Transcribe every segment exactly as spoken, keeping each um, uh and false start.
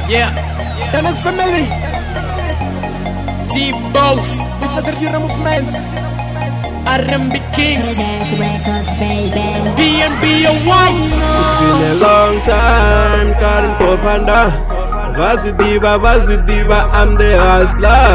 Yeah, Dennis family, T-Boss, Mister Dirty Movements, R and B Kings, Records, baby. D and B O Y. It's been a long time, Karen Popanda. Vazidiva, Vazidiva, I'm the hustler.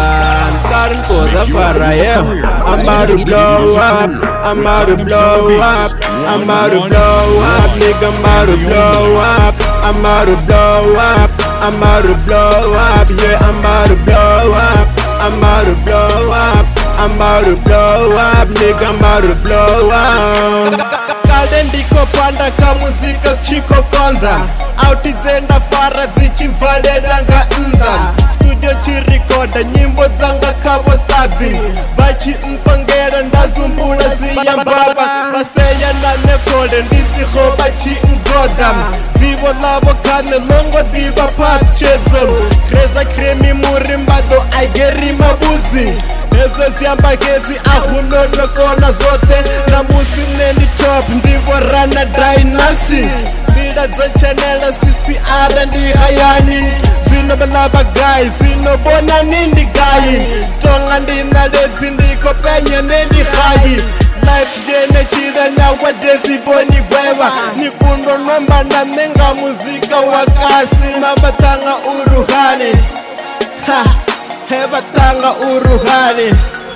Karen Koza Faraya. I'm about to blow up, I'm about to blow up, I'm about to blow up, nigga, I'm about to blow up, I'm about to blow up, I'm about to blow up, yeah, I'm about to blow up, I'm about to blow up, I'm about to blow up, nigga, I'm about to blow up. Kale ndiko panda ka muzika chiko konza Auti zenda fara zichimvalela nga nda Studio chirikoda nyimbo zanga kabo sabi Bachi mpangera ndazumbula ziyambaba Baseya na nekode ndisiho bachi ngoda Zibo lavo kane longo diba patchezo Kreza kremi murimbado aigeri mabuzi Ezo siyamba kezi ahunono kona zote Na musine ni top ndivo rana dynasty Vida zo channel C C R ndi hayani Zino belaba guys, zino bona nindi gayi Tonga ndina lezi ndiko penye nindi hayi Life jene chida na wadezi boni gwewa Nikundo nomba na menga muzika wakasi Mabatanga uruhani Ha Hebatanga uruhani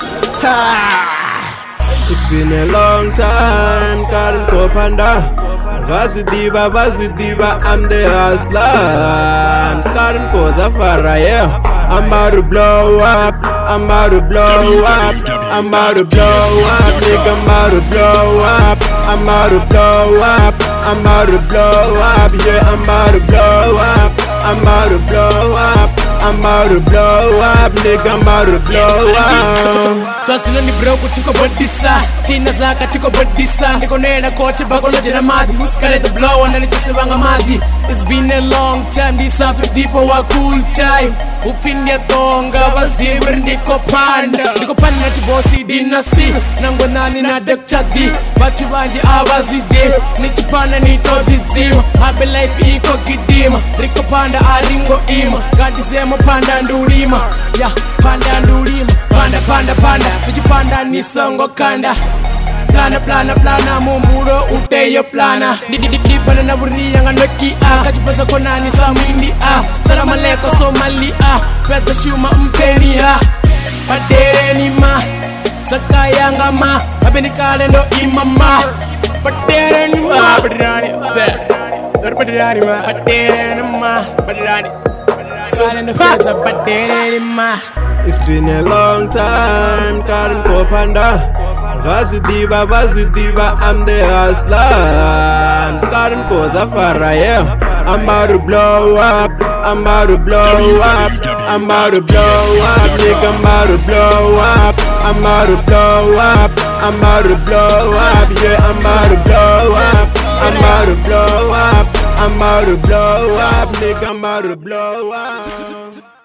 ha. It's been a long time, Karen Popanda. Vazidiva, Vazidiva, I'm the hustler. Karen Koza Faraya. I'm about to blow up, I'm about to blow up, I'm about to blow up, nigga, I'm about to blow up, I'm about to blow up, I'm about to blow up, yeah, I'm about to blow up, I'm about to blow up. I'm about to blow up, nigga, I'm about to blow up. So sino ni broku chiko bodisa China zaka chiko bodisa Niko nena koche bako na jena madhi Huskale the blow and nitose wanga madhi It's been a long time, this a fifty-four wa cool time Ufindia tonga, was deeper ndiko panda Ndiko panda na chibosi dynasty Nango nani na dek chadi Bachi banji awazi de Nichipana nito dizima Happy life iko kidima Riko panda aringo ima Gadi zema panda ndulima Ya panda ndulima Panda panda panda Nichipanda nisongo kanda Plana plana plana Mumuro uteyo plana Dipana na buri yanga noki a Kachipasa konani samindi a Salam aleko somali a Peta shuma mpeni ha Padere ni ma Sakayanga ma Abeni kale ndo imama Padere ni ma Padirani Padirani ma Padere ni ma Padirani Sale no feza padere ni ma. It's been a long time, Karen Popanda. Vazidiva, Vazidiva, I'm the hustler. Karen Koza Faraya. I'm about to blow up, I'm about to blow up, I'm about to blow up, nigga, I'm about to blow up, I'm about to blow up, I'm about to blow up, yeah, I'm about to blow up, I'm about to blow up, I'm about to blow up, nigga, I'm about to blow up.